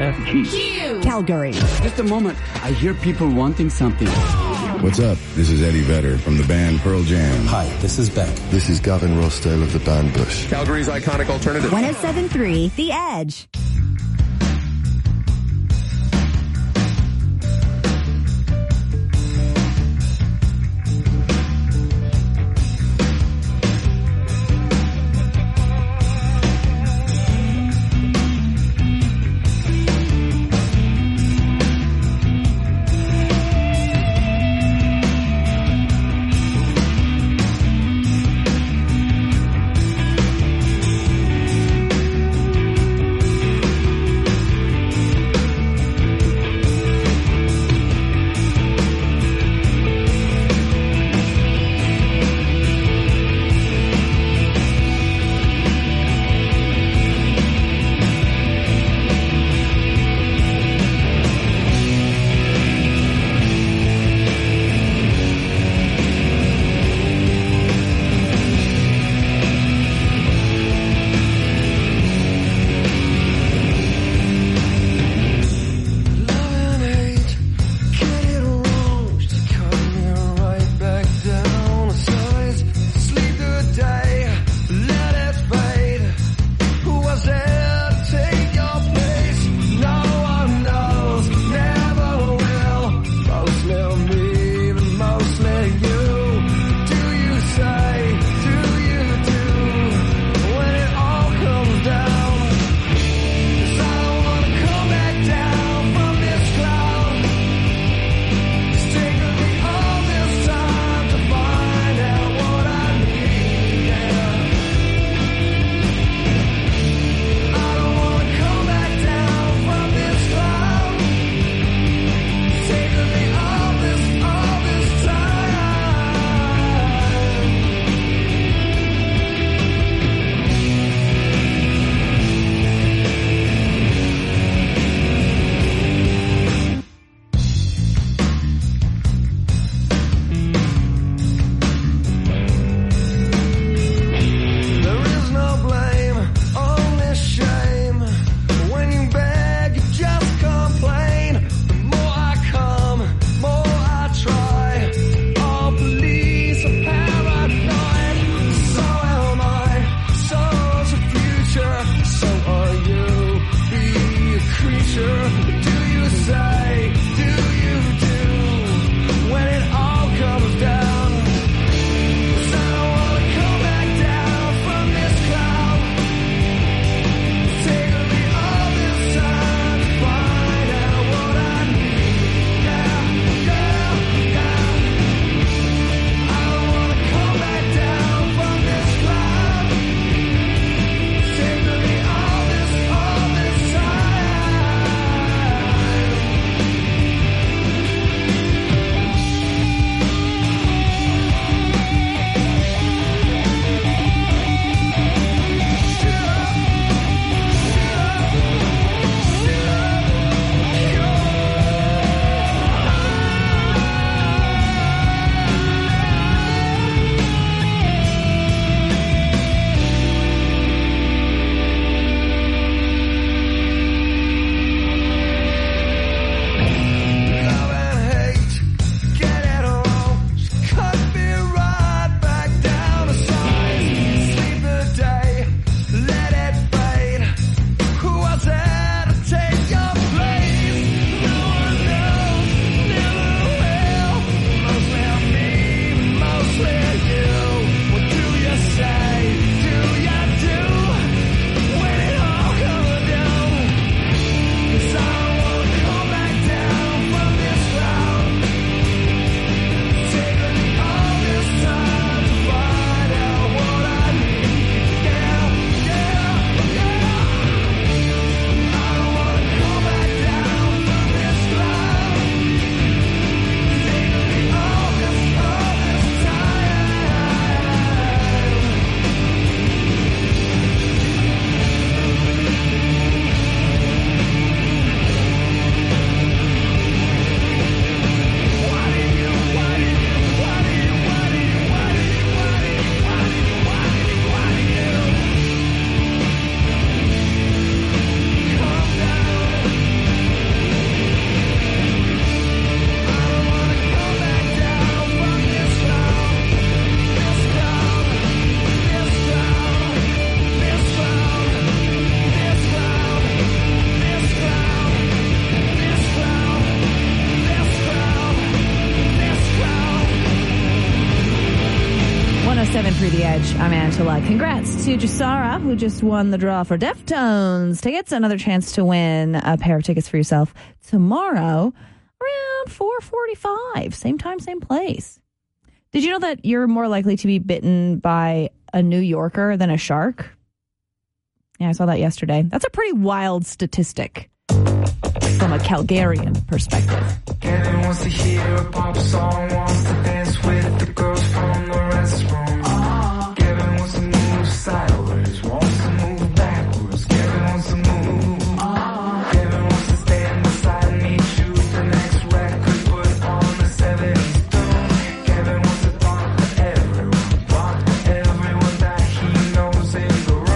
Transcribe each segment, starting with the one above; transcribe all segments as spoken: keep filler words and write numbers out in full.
F G. Calgary. Just a moment. I hear people wanting something. What's up? This is Eddie Vedder from the band Pearl Jam. Hi, this is Beck. This is Gavin Rossdale of the band Bush. Calgary's iconic alternative. one oh seven point three The Edge. July. Congrats to Jasara, who just won the draw for Deftones tickets. Another chance to win a pair of tickets for yourself tomorrow around four forty-five. Same time, same place. Did you know that you're more likely to be bitten by a New Yorker than a shark? Yeah, I saw that yesterday. That's a pretty wild statistic from a Calgarian perspective. Kevin wants to hear a pop song, wants to dance with the girls from the restroom. Uh-huh. Kevin wants to move sideways, wants to move backwards. Kevin wants to move. Uh-huh. Kevin wants to stand beside me, choose the next record, put on the seventies tune. Kevin wants to talk to everyone, talk to everyone that he knows in the room.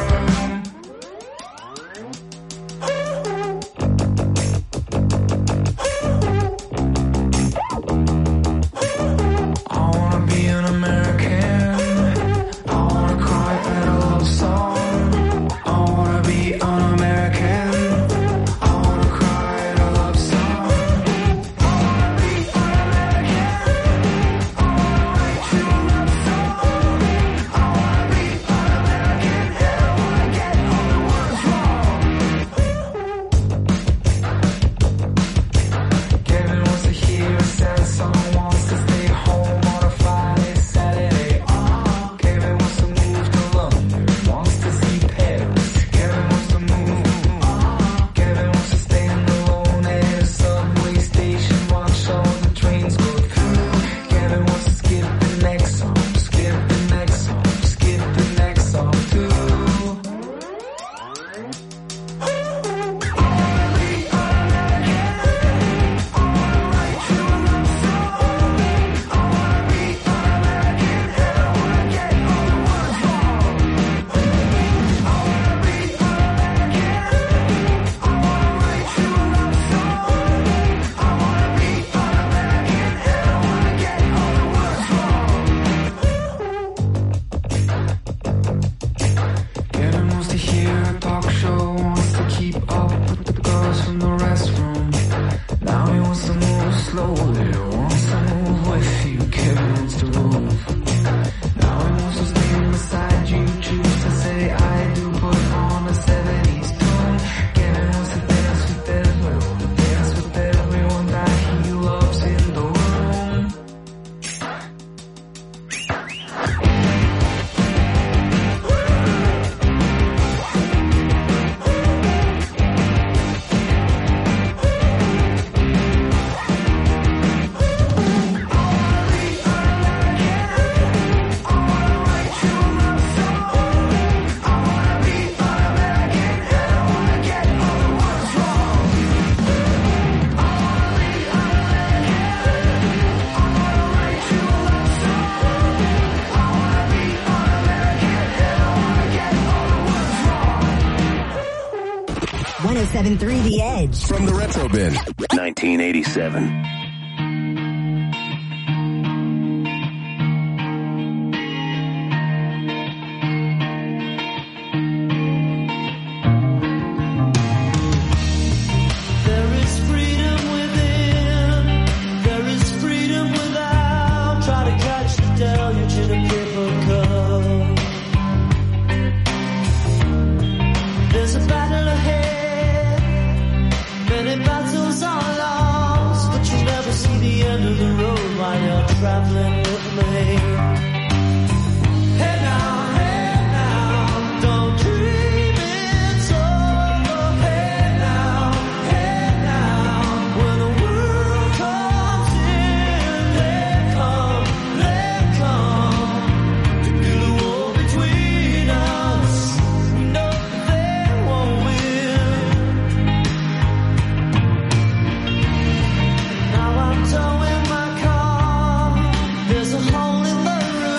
one oh seven point three The Edge. From the Retro Bin. nineteen eighty-seven. There's a hole in the roof.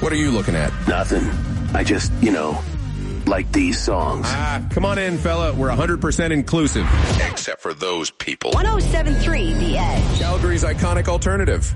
What are you looking at? Nothing. I just, you know, like these songs. Ah, come on in, fella. We're one hundred percent inclusive. Except for those people. one oh seven point three The Edge. Calgary's iconic alternative.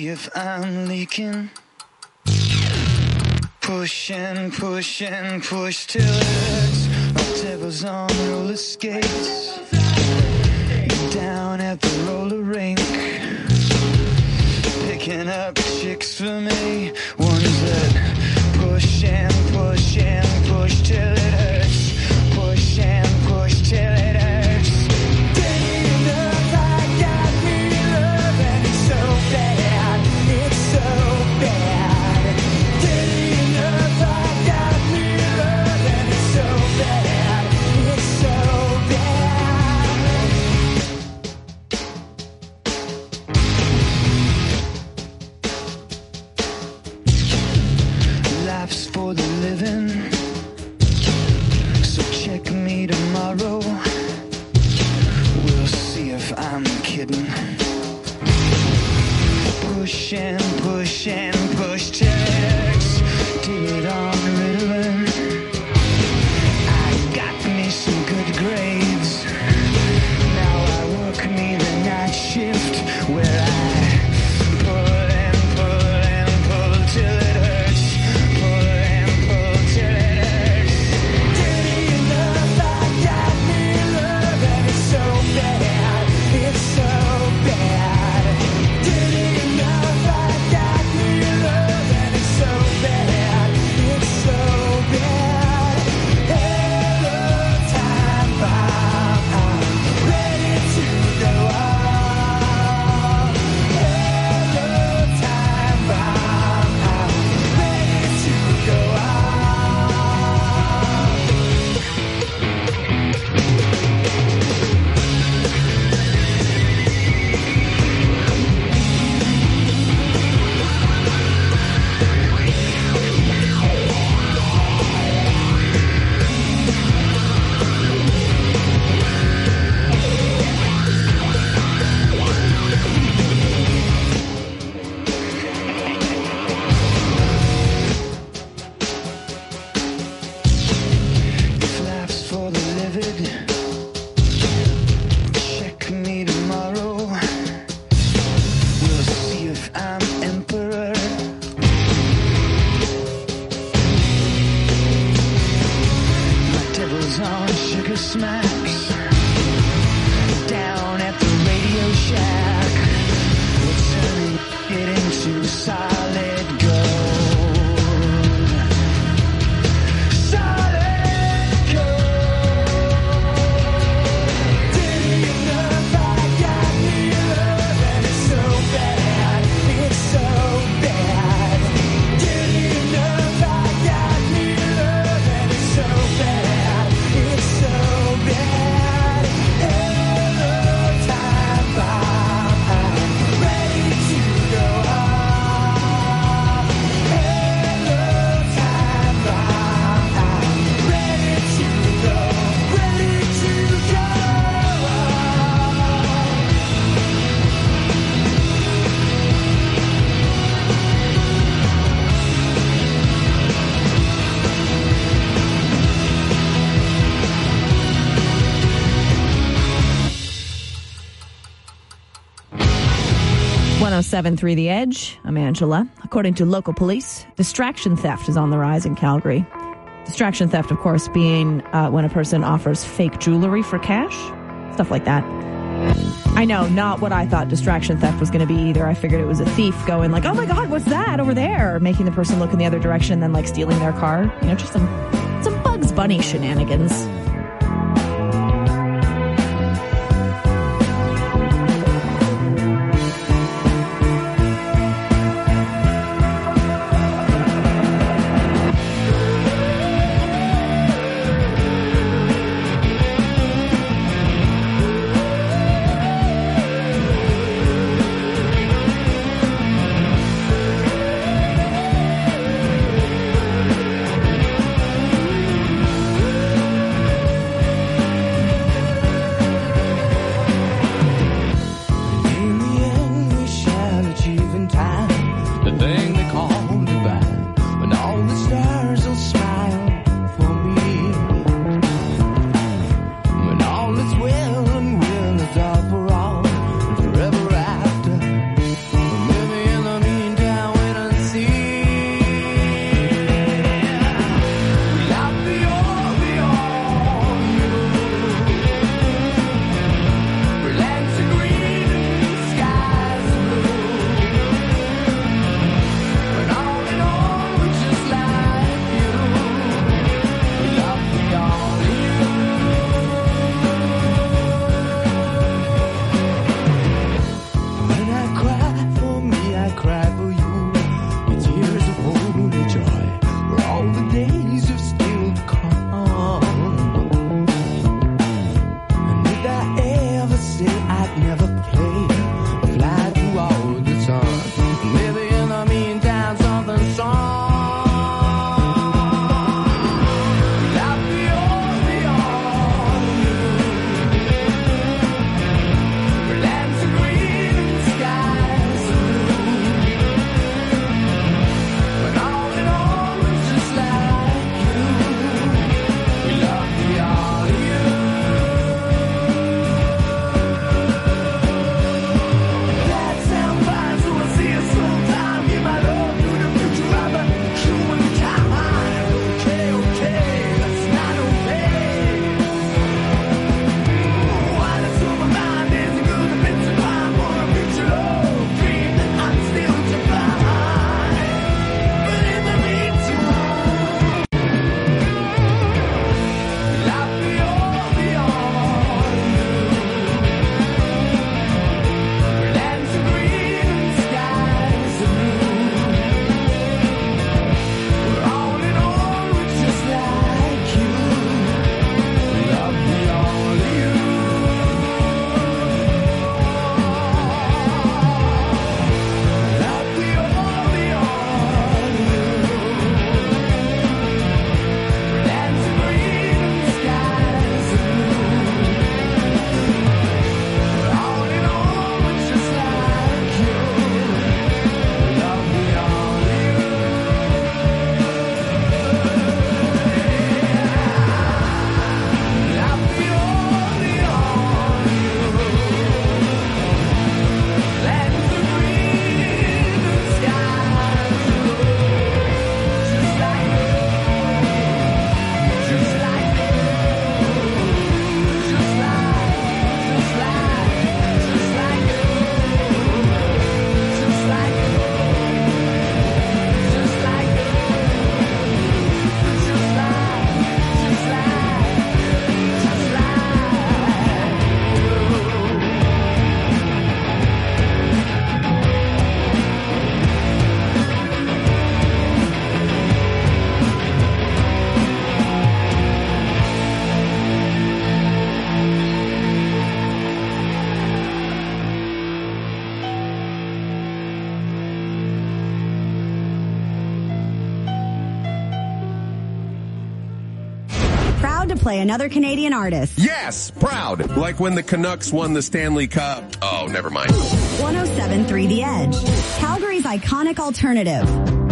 see if I'm leaking. Push and push and push till it hurts. My devil's on roller skates. Down at the roller rink. Picking up chicks for me. Ones that push and push and push till it hurts. Push and push till it hurts. Dirty enough, I got me love, and it's so bad, it's so bad. Dirty enough, I got me love, and it's so bad, it's so bad. Life's for the living. Check me tomorrow. We'll see if I'm kidding. Push and push and push till it hurts. Did it on Ritalin. I got me some good grades. Now I work me the night shift where I pull and pull and pull till it hurts. Pull and pull till it hurts. It's so bad. Dirty enough, I got me love, and it's so bad. It's so bad. Hello, time bomb. I'm ready to go on. Hello, time bomb. I'm ready to go on. If life's for the livid, check me tomorrow. We'll see if I'm emperor. My devil's on sugar smacks. Down at the Radio Shack. We're turning it into solid gold. Solid gold. Dirty enough, I got me love, and it's so bad, it's so bad. Dirty enough, I got me love, and it's so bad, it's so bad. Hello, time bomb. I'm ready to go on. Hello, time bomb. I'm ready to go, ready to go on. one oh seven point three The Edge. I'm Angela. According to local police, distraction theft is on the rise in Calgary. Distraction theft, of course, being uh, when a person offers fake jewelry for cash, stuff like that. I know, not what I thought distraction theft was going to be either. I figured it was a thief going like, oh my God, what's that over there? Making the person look in the other direction and then like stealing their car. You know, just some, some Bugs Bunny shenanigans. Proud to play another Canadian artist. Yes, proud. Like when the Canucks won the Stanley Cup. Oh, never mind. one oh seven point three The Edge. Calgary's iconic alternative.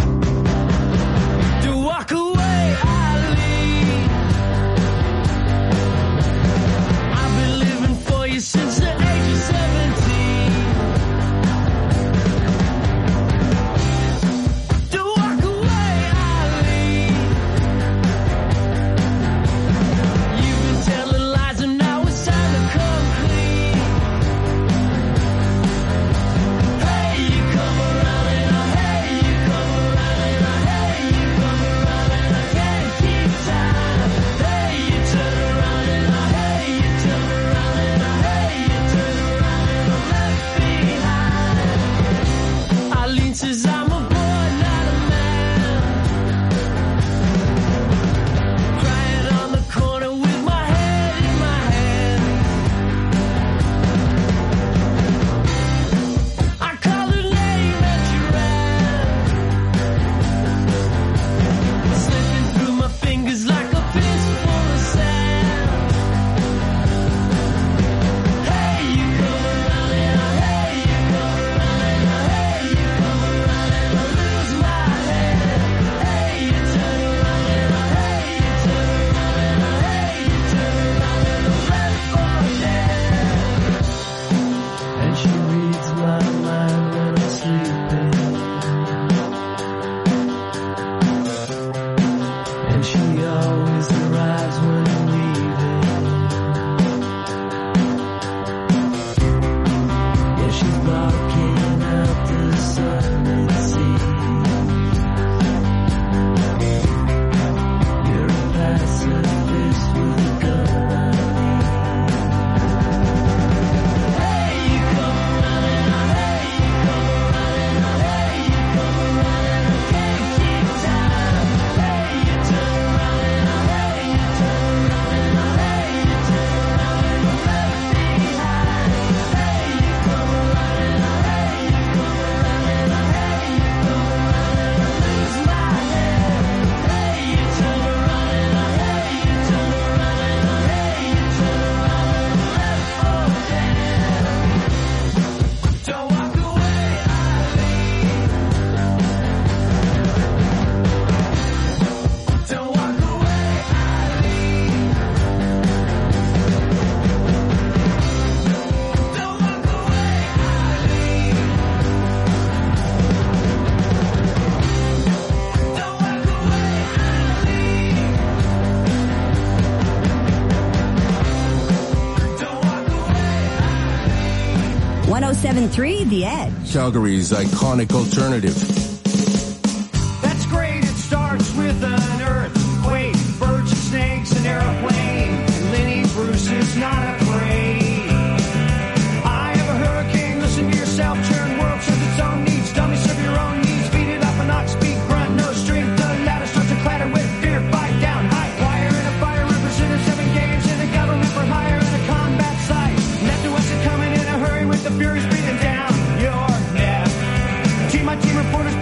To walk away, I leave. I've been living for you since the age of seventeen. To walk away, I leave. You've been telling lies and now it's time to come clean. Hey, you come around and I, hey, you come around and I, hey, you come around and I can't keep time. Hey, you turn around and I, hey, you turn around and I, hey, you turn around and I'm left behind. Eileen says I'm a boy, not a man. Crying on the corner with my head in my hand. I called her name and she ran, slipping through my fingers like a fistful of sand. Hey, you come around and I, hey, you come around and I, hey, you come around and I lose my head. Hey, you turn around and I, hey, you turn around and I, hey, you turn around and I'm left for dead. And she reads my mind when I'm sleeping. And she always arrives when I'm leaving. Yeah, she's blocking out the sun and sea. You're a pacifist with a gun I need. Hey, you come around and I, hey, you come around and I, hey, you come around and I can't keep time. Hey, you turn around and I, hey, you turn around and I, hey, you turn around and I'm left behind. Hey, you come around and I, hey, you come around and I, hey, you come around and I lose my head. Hey, you turn around and I, hey, you turn around and I, hey, you turn around and I'm left for dead. Don't walk away, I leave. Don't walk away, I leave. Don't walk away, I leave. Don't walk away, I leave. Don't walk away. one oh seven point three The Edge. Calgary's iconic alternative. That's great, it starts with an earthquake, birds and snakes, an airplane. Lenny Bruce is not afraid. I have a hurricane, listen to yourself, churn world serves its own needs. Dummy, serve your own needs, feed it up and not speak, grunt, no strength. The ladder starts to clatter with fear, fight down, high wire in a fire, represented seven games in a government for hire in a combat site. Left to us are coming in a hurry with the furies breathing down your neck. Team, my team reporters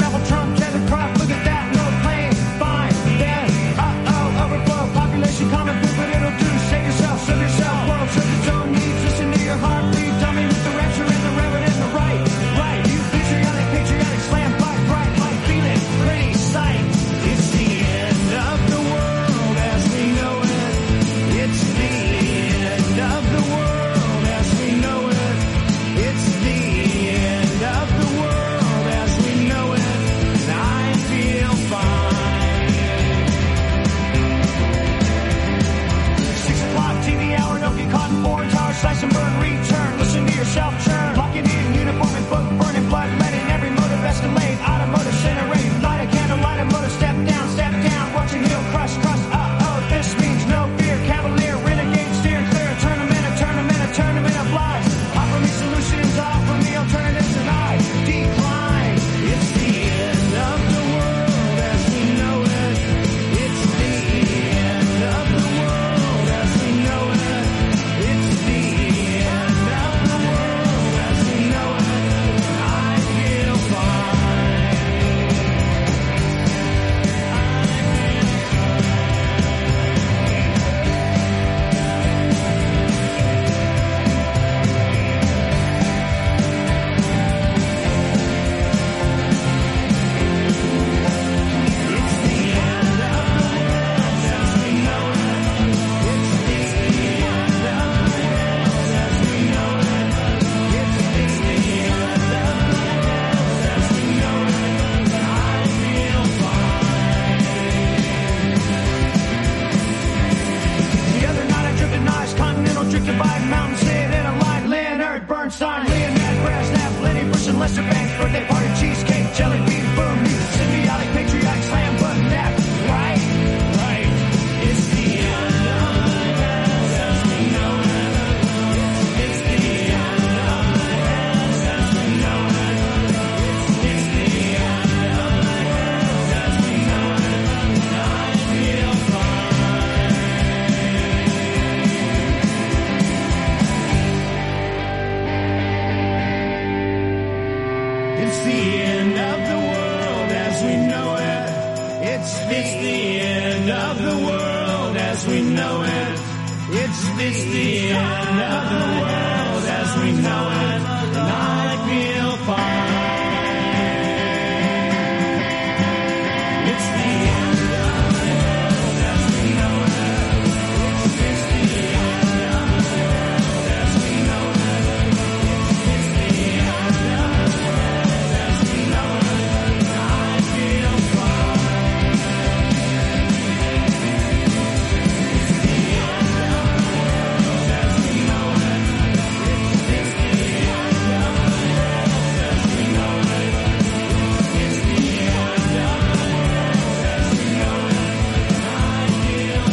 Bernstein, Leonard, Brasnap, Lenny Bruce, and Lester Bangs, birthday party, cheesecake, jelly bean, boom, music, symbiotic, patriotic, slam button, nap, right? Right. It's the end of the world as we know it. It's the end of the world as we know it. It's the end of the world as we know it. I feel fine. It's the end of the world as we know it. It's the, it's the end of the world as we know it. It's the, it's the end of the world as we know it. And I feel fine. It's the end of the world as we know it. It's, it's the end of the world as we know it. It's the end of the world as we know it. And I feel fine. It's the end of the world as we know it. It's the end of the world as we know it. It's the end of the world as we know it. And I feel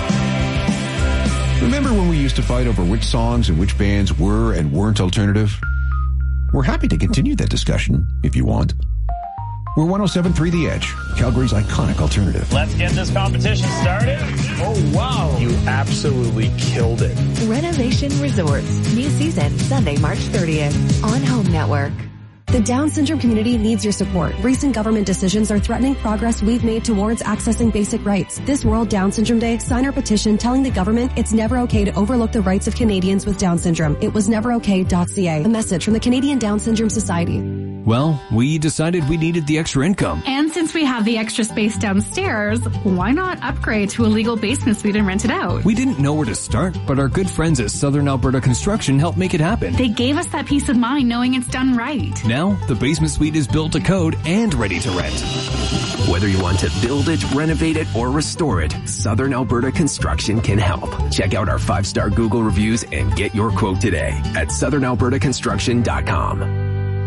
fine. Remember when we used to fight over which songs and which bands were and weren't alternative? We're happy to continue that discussion if you want. We're one oh seven point three The Edge, Calgary's iconic alternative. Let's get this competition started. Oh, wow. You absolutely killed it. Renovation Resorts. New season, Sunday, March thirtieth on Home Network. The Down syndrome community needs your support. Recent government decisions are threatening progress we've made towards accessing basic rights. This World Down Syndrome Day, sign our petition telling the government it's never okay to overlook the rights of Canadians with Down syndrome. It was never okay dot c a. A message from the Canadian Down Syndrome Society. Well, we decided we needed the extra income. And since we have the extra space downstairs, why not upgrade to a legal basement suite and rent it out? We didn't know where to start, but our good friends at Southern Alberta Construction helped make it happen. They gave us that peace of mind knowing it's done right. Now, the basement suite is built to code and ready to rent. Whether you want to build it, renovate it, or restore it, Southern Alberta Construction can help. Check out our five-star Google reviews and get your quote today at southern alberta construction dot com.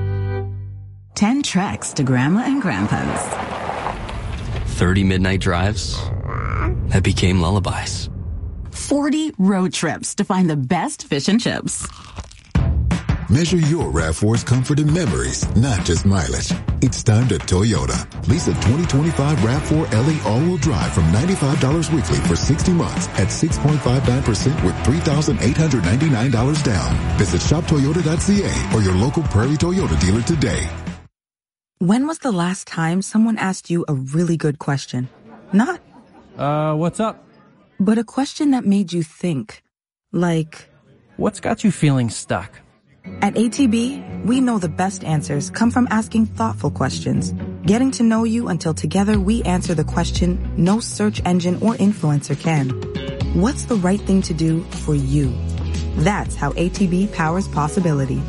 Ten treks to Grandma and Grandpa's. thirty midnight drives that became lullabies. forty road trips to find the best fish and chips. Measure your RAV four's comfort and memories, not just mileage. It's time to Toyota. Lease a twenty twenty-five RAV four L E all-wheel drive from ninety-five dollars weekly for sixty months at six point five nine percent with three thousand eight hundred ninety-nine dollars down. Visit shop toyota dot c a or your local Prairie Toyota dealer today. When was the last time someone asked you a really good question? Not, uh, what's up? But a question that made you think. Like, what's got you feeling stuck? At A T B, we know the best answers come from asking thoughtful questions, getting to know you until together we answer the question no search engine or influencer can. What's the right thing to do for you? That's how A T B powers possibility.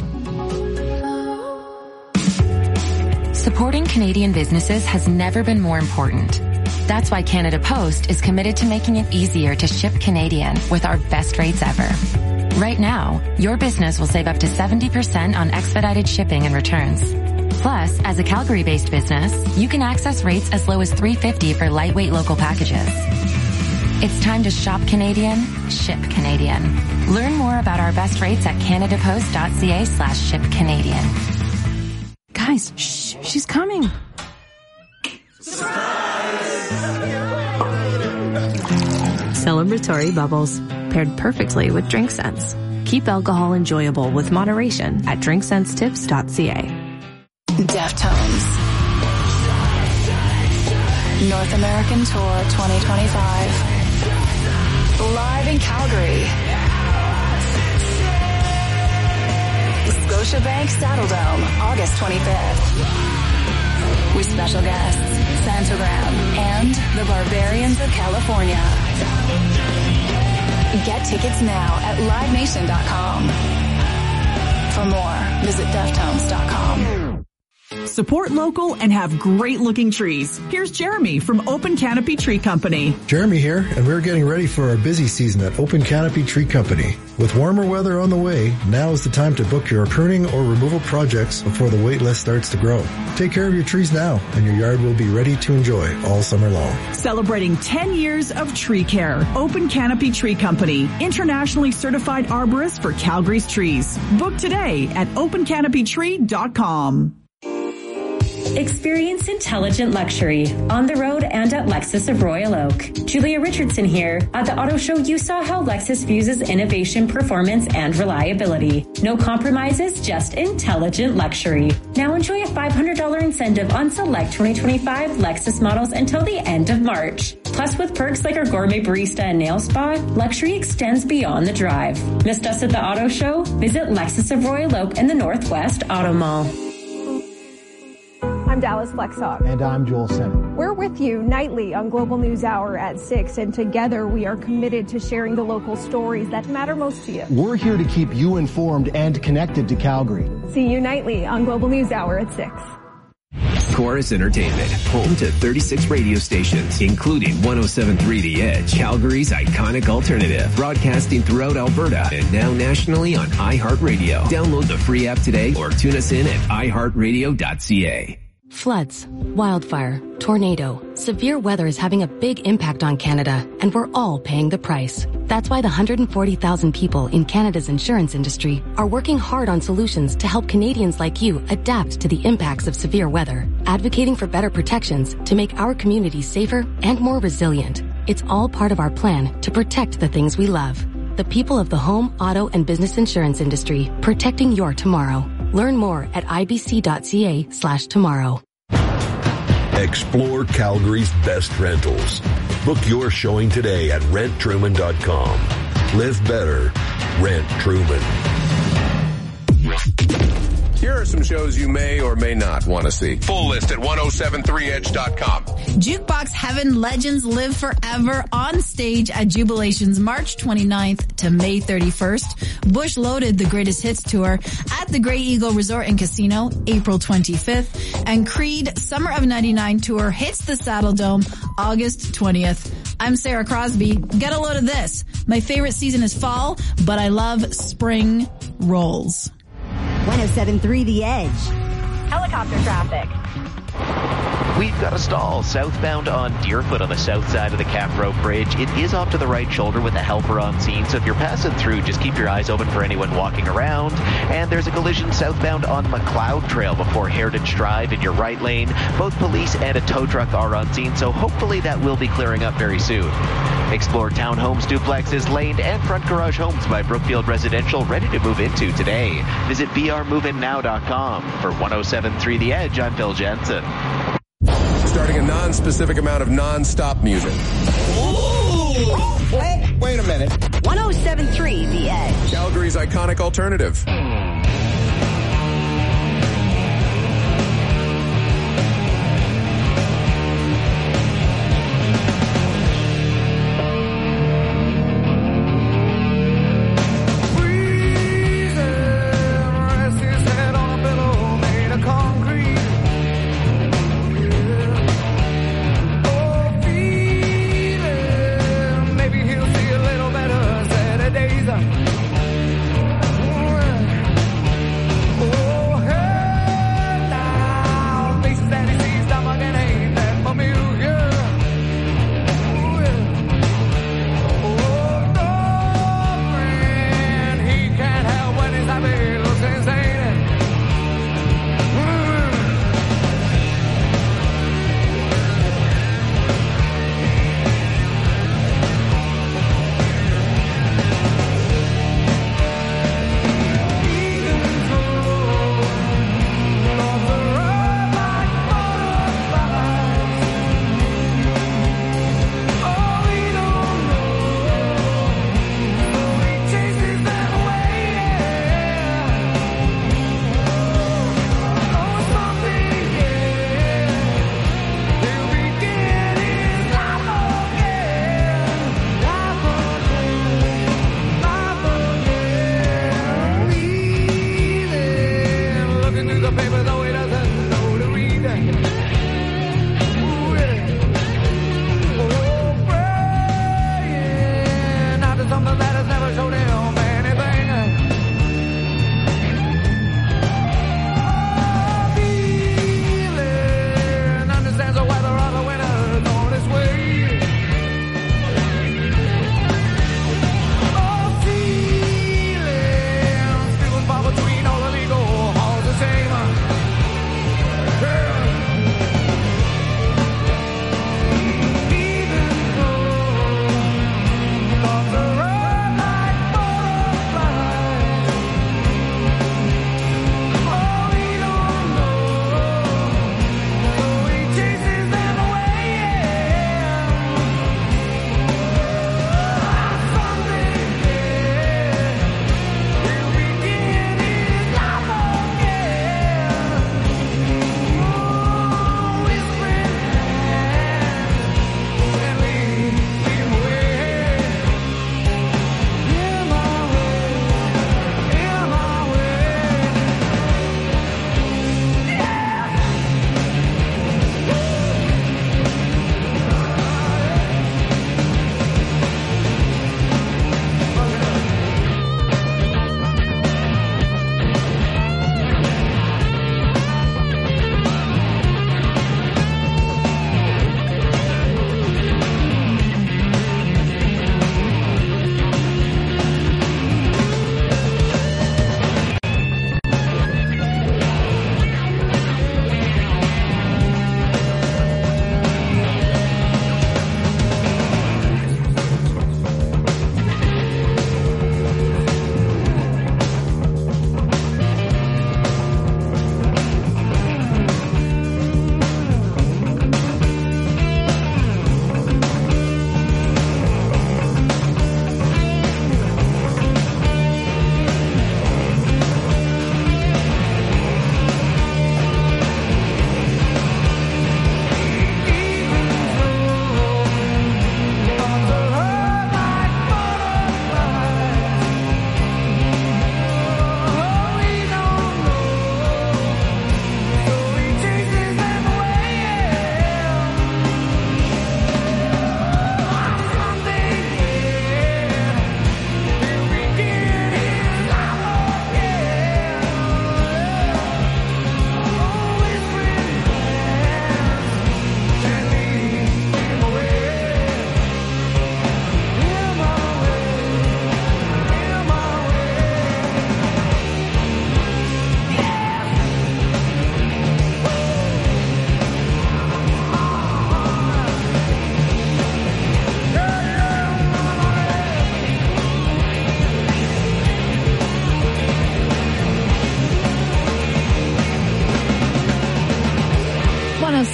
Supporting Canadian businesses has never been more important. That's why Canada Post is committed to making it easier to ship Canadian with our best rates ever. Right now, your business will save up to seventy percent on expedited shipping and returns. Plus, as a Calgary-based business, you can access rates as low as three dollars and fifty cents for lightweight local packages. It's time to shop Canadian, ship Canadian. Learn more about our best rates at canada post dot c a slash ship Canadian. Guys, shh, she's coming. Celebratory bubbles, paired perfectly with Drink Sense. Keep alcohol enjoyable with moderation at drink sense tips dot c a. Deftones. North American Tour twenty twenty-five. Live in Calgary. Scotiabank Saddledome, August twenty-fifth. With special guests, Santogram and the Barbarians of California. Get tickets now at live nation dot com. For more, visit deftones dot com. support local, and have great-looking trees. Here's Jeremy from Open Canopy Tree Company. Jeremy here, and we're getting ready for our busy season at Open Canopy Tree Company. With warmer weather on the way, now is the time to book your pruning or removal projects before the wait list starts to grow. Take care of your trees now, and your yard will be ready to enjoy all summer long. Celebrating ten years of tree care. Open Canopy Tree Company, internationally certified arborist for Calgary's trees. Book today at open canopy tree dot com. Experience intelligent luxury on the road and at Lexus of Royal Oak. Julia Richardson here. At the auto show, you saw how Lexus fuses innovation, performance, and reliability. No compromises, just intelligent luxury. Now enjoy a five hundred dollars incentive on select twenty twenty-five Lexus models until the end of March. Plus, with perks like our gourmet barista and nail spa, luxury extends beyond the drive. Missed us at the auto show? Visit Lexus of Royal Oak in the Northwest Auto Mall. I'm Dallas Flexhawk. And I'm Joel Simmons. We're with you nightly on Global News Hour at six, and together we are committed to sharing the local stories that matter most to you. We're here to keep you informed and connected to Calgary. See you nightly on Global News Hour at six. Chorus Entertainment, home to thirty-six radio stations, including one oh seven point three The Edge, Calgary's iconic alternative, broadcasting throughout Alberta and now nationally on iHeartRadio. Download the free app today or tune us in at i heart radio dot c a. Floods, wildfire, tornado, severe weather is having a big impact on Canada, and we're all paying the price. That's why the one hundred forty thousand people in Canada's insurance industry are working hard on solutions to help Canadians like you adapt to the impacts of severe weather, advocating for better protections to make our communities safer and more resilient. It's all part of our plan to protect the things we love. The people of the home, auto, and business insurance industry, protecting your tomorrow. Learn more at ibc.ca slash tomorrow. Explore Calgary's best rentals. Book your showing today at rent truman dot com. Live better. Rent Truman. Here are some shows you may or may not want to see. Full list at ten seventy-three edge dot com. Jukebox Heaven Legends Live Forever on stage at Jubilations March twenty-ninth to May thirty-first. Bush Loaded the Greatest Hits Tour at the Grey Eagle Resort and Casino April twenty-fifth. And Creed Summer of ninety-nine Tour hits the Saddle Dome August twentieth. I'm Sarah Crosby. Get a load of this. My favorite season is fall, but I love spring rolls. one oh seven point three The Edge. Helicopter traffic. We've got a stall southbound on Deerfoot on the south side of the Caprow Bridge. It is off to the right shoulder with a helper on scene, so if you're passing through, just keep your eyes open for anyone walking around. And there's a collision southbound on McLeod Trail before Heritage Drive in your right lane. Both police and a tow truck are on scene, so hopefully that will be clearing up very soon. Explore townhomes, duplexes, laned, and front garage homes by Brookfield Residential, ready to move into today. Visit b r move in now dot com. For one oh seven point three The Edge, I'm Phil Jensen. Starting a non-specific amount of non-stop music. Ooh. Wait, wait a minute. one oh seven point three The Edge. Calgary's iconic alternative.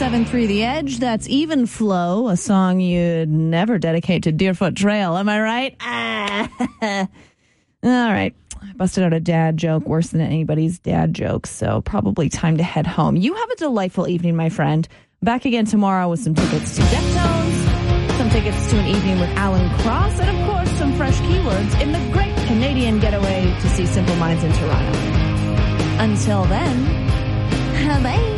seven three The Edge. That's Even Flow, a song you'd never dedicate to Deerfoot Trail. Am I right? Ah. All right. I busted out a dad joke worse than anybody's dad jokes, so probably time to head home. You have a delightful evening, my friend. Back again tomorrow with some tickets to Deftones, some tickets to an evening with Alan Cross, and of course some fresh keywords in the great Canadian getaway to see Simple Minds in Toronto. Until then, bye.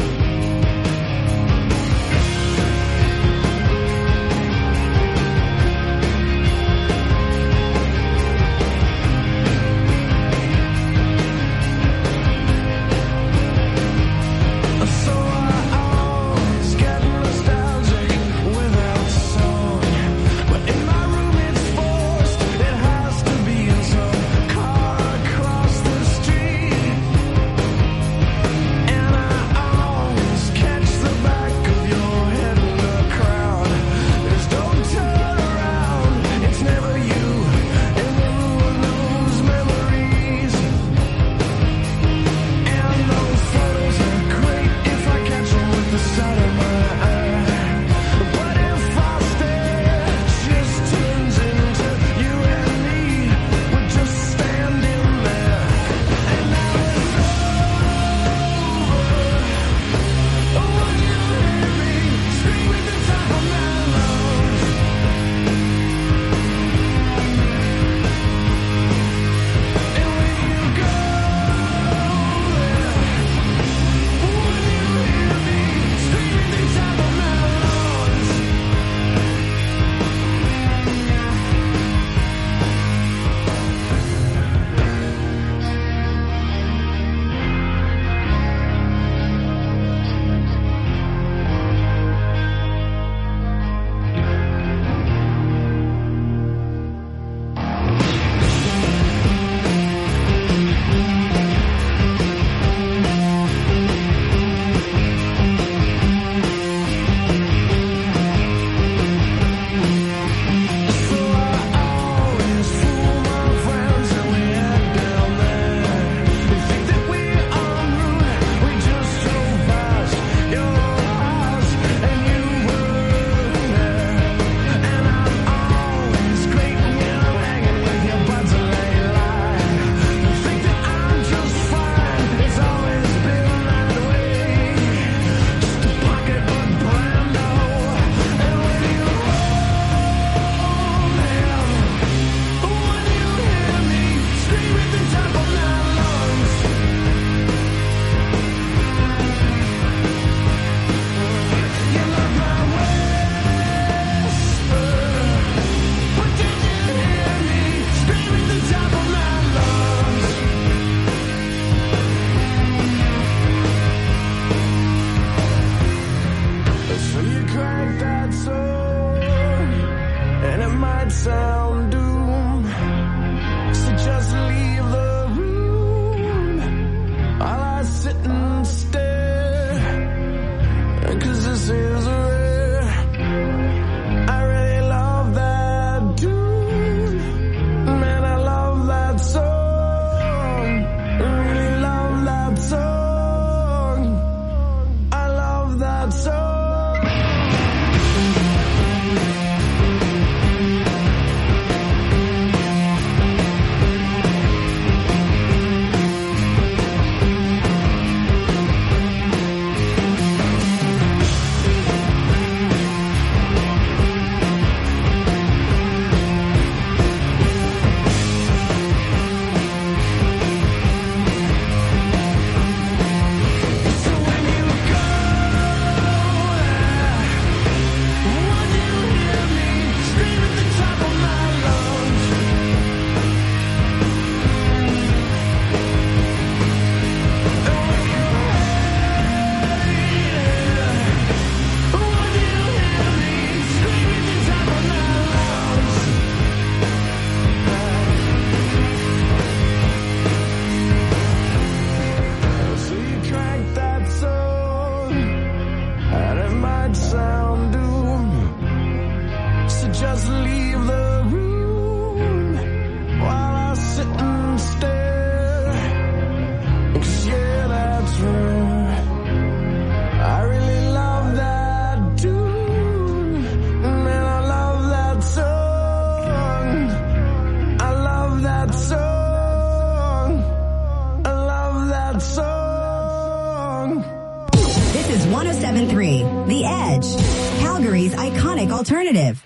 alternative.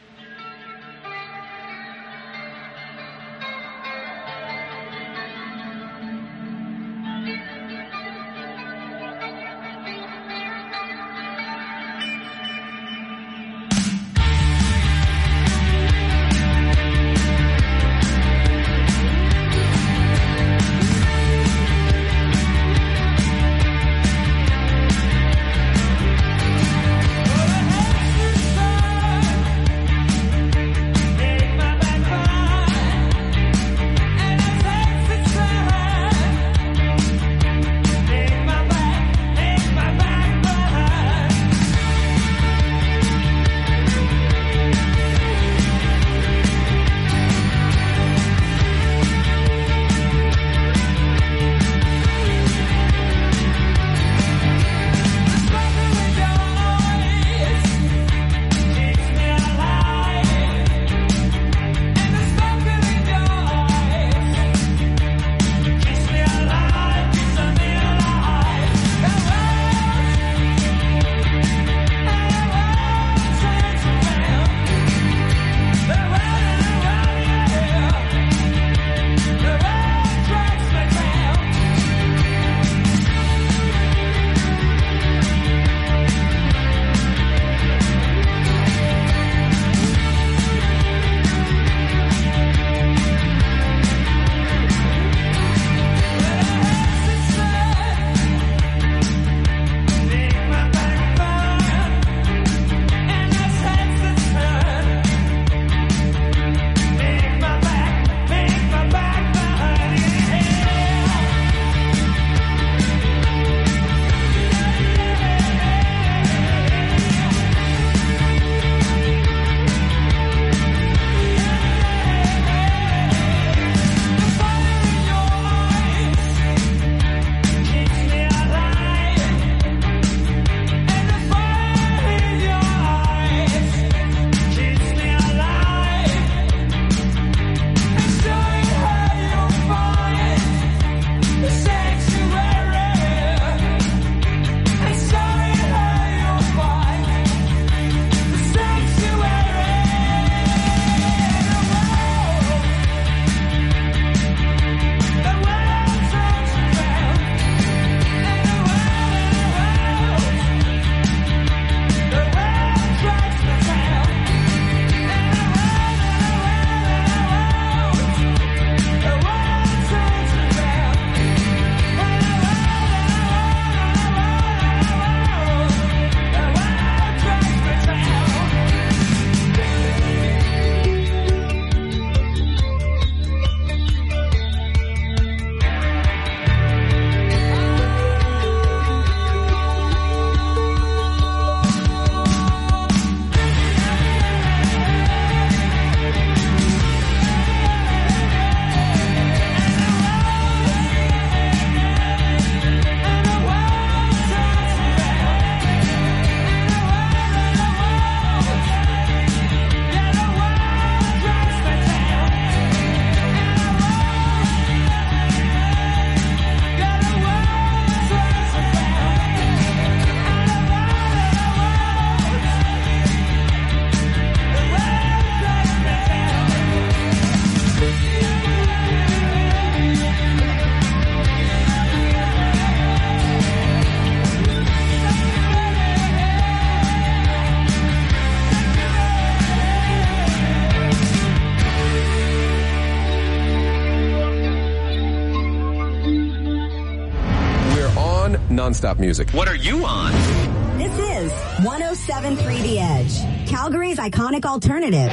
nonstop music. What are you on? This is one oh seven point three The Edge, Calgary's iconic alternative.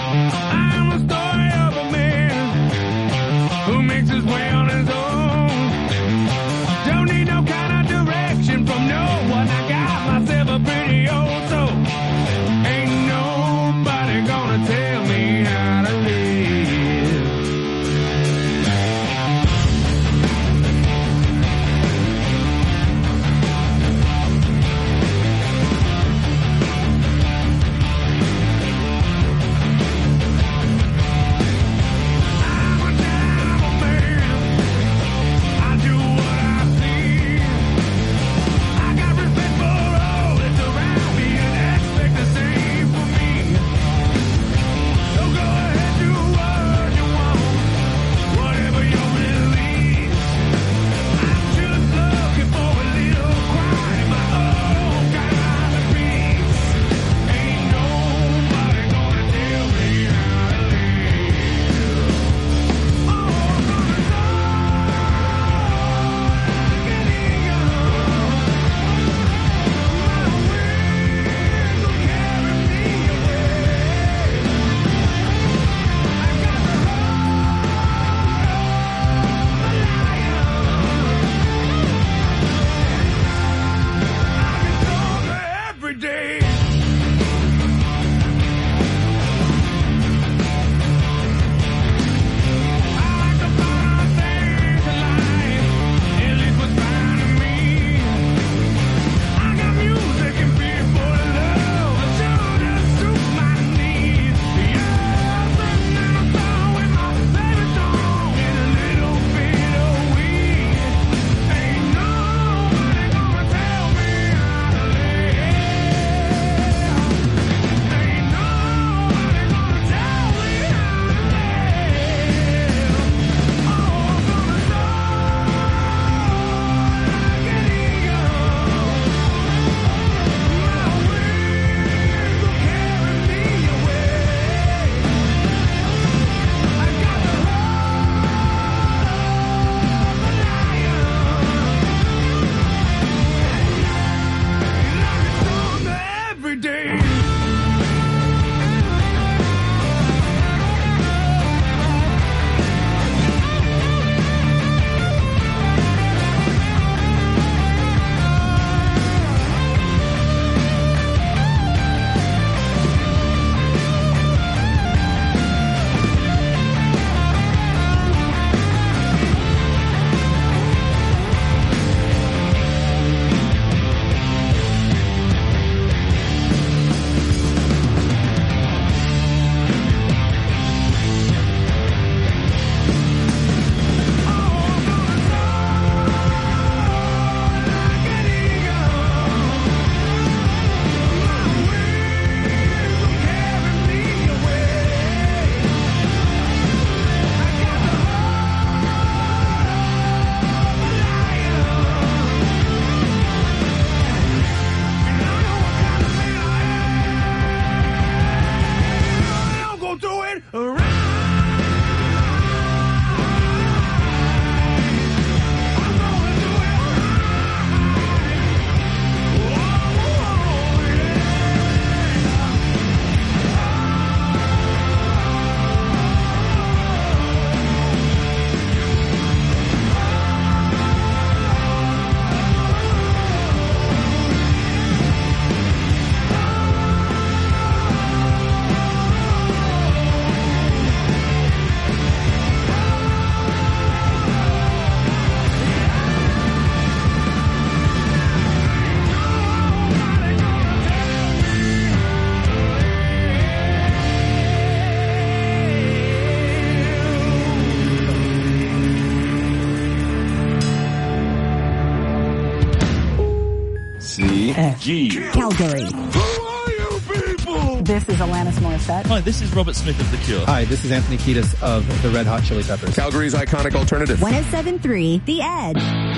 I'm a story of a man who makes his way on his own. Don't need no kind of direction from no one. I got myself a pretty old soul. Ain't nobody gonna tell me how to live. G. Calgary. This is Alanis Morissette. Hi, this is Robert Smith of The Cure. Hi, this is Anthony Kiedis of the Red Hot Chili Peppers. Calgary's iconic alternative. one oh seven point three The Edge.